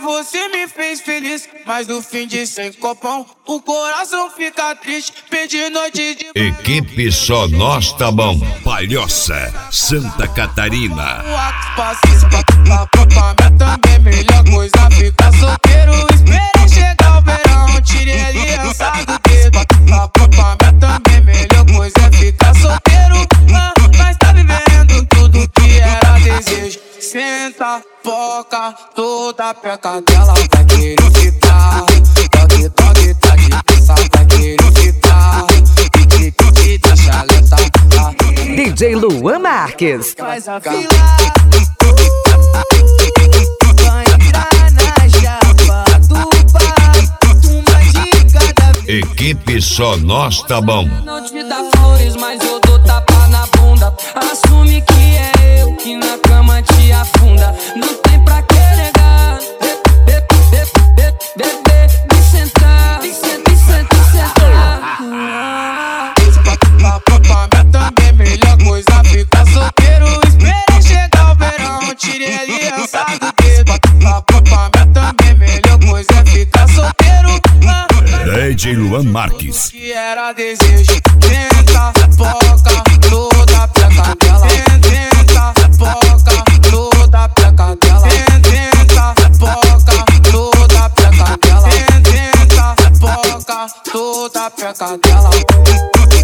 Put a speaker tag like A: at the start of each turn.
A: você me fez feliz, mas no fim de sem copão o coração fica triste. Perdi noite de
B: Equipe Só Nós Tá Bom, Palhoça, Santa Catarina.
A: Também melhor coisa ficar solteiro. Esperei chegar o verão, tirei aliança do dedo. Também melhor coisa é ficar solteiro. Mas tá vivendo tudo que era desejo. Senta, foca, toda peca dela vai querer ficar. Toque, toque, tá de pensar, vai querer ficar. Piti, da chaleta.
C: DJ Luan Marques.
A: Faz a fila. Vai entrar na chapa do bar. Uma de cada vez.
B: Equipe Só Nós Tá Bom.
D: Não te dá flores, mas eu dou tapa na bunda. Assume que é eu que na cama te afunda. Não tem pra que negar. Bebê, me sentar. Me sentar.
A: Também melhor coisa ficar solteiro. Esperei chegar o verão, tirei aliança do dedo. Também melhor coisa é ficar solteiro.
B: DJ Luan Marques.
A: Que era desejo. Tenta, foca, toda peca dela. Tenta, foca, toda peca dela. Tenta, foca, toda peca dela. Tenta, foca, toda peca dela.